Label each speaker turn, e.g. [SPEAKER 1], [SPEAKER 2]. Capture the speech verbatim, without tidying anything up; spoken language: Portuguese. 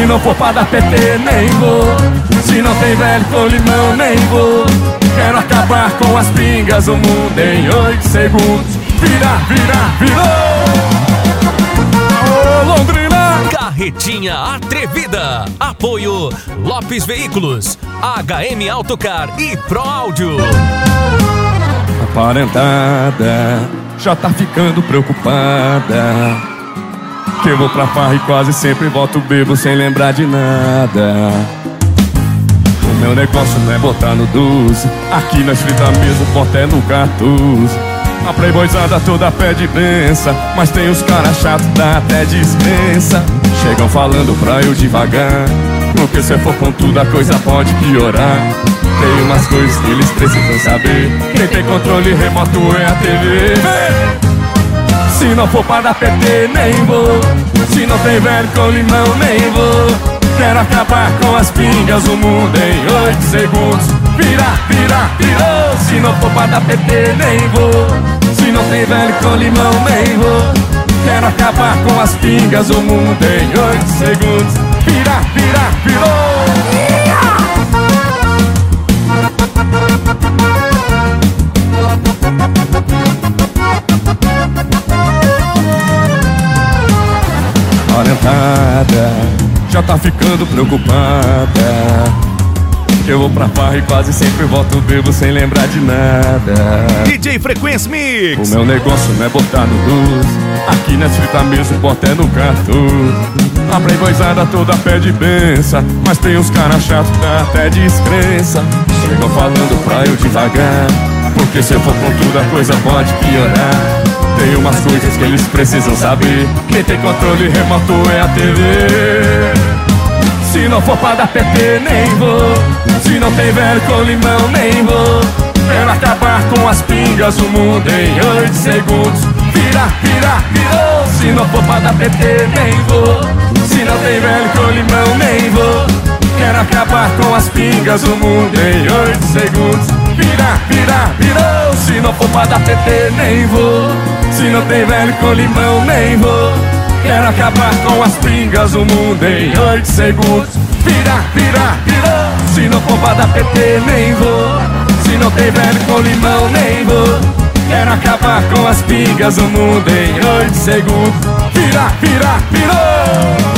[SPEAKER 1] Se não for pra dar P T, nem vou. Se não tem velho com limão, nem vou. Quero acabar com as pingas, o mundo em oito segundos. Vira, vira, virou. Ô, Londrina!
[SPEAKER 2] Carretinha Atrevida. Apoio Lopes Veículos, H M Autocar e Pro Áudio.
[SPEAKER 1] Aparentada, já tá ficando preocupada, que eu vou pra farra e quase sempre volto bebo sem lembrar de nada. O meu negócio não é botar no doze, aqui nós frita mesmo, porta é no quatorze. A playboyzada toda pede benção, mas tem os caras chatos, dá até dispensa. Chegam falando pra eu devagar, porque se eu for com tudo a coisa pode piorar. Tem umas coisas que eles precisam saber, quem tem controle remoto é a T V. Se não for pra dar P T, nem vou. Se não tem velho com limão, nem vou. Quero acabar com as pingas, o mundo em oito segundos. Vira, vira, virou. Se não for pra dar P T, nem vou. Se não tem velho com limão, nem vou. Quero acabar com as pingas, o mundo em oito segundos. Vira, vira, virou. Orientada, já tá ficando preocupada, que eu vou pra farra e quase sempre volto bebo sem lembrar de nada.
[SPEAKER 2] D J Frequência Mix.
[SPEAKER 1] O meu negócio não é botar no doze, aqui nós frita mesmo, porta é no quatorze. A playboyzada toda pede benção, mas tem uns caras chatos, dá até descrença. Chegam falando pra eu devagar, porque se eu for com tudo a coisa pode piorar. Tem umas coisas que eles precisam saber, quem tem controle remoto é a T V. Se não for pra dar P T, nem vou. Se não tem velho com limão, nem vou. Quero acabar com as pingas, o mundo em oito segundos. Vira, vira, virou. Se não for pra dar P T, nem vou. Se não tem velho com limão, nem vou. Quero acabar com as pingas, o mundo em oito segundos. Vira, vira, virou. Se não for pra dar P T, nem vou. Se não tem velho com limão, nem vou. Quero acabar com as pingas, o mundo em oito segundos. Vira, vira, virou. Se não for pra dar P T, nem vou. Se não tem velho com limão, nem vou. Quero acabar com as pingas, o mundo em oito segundos. Vira, vira, virou.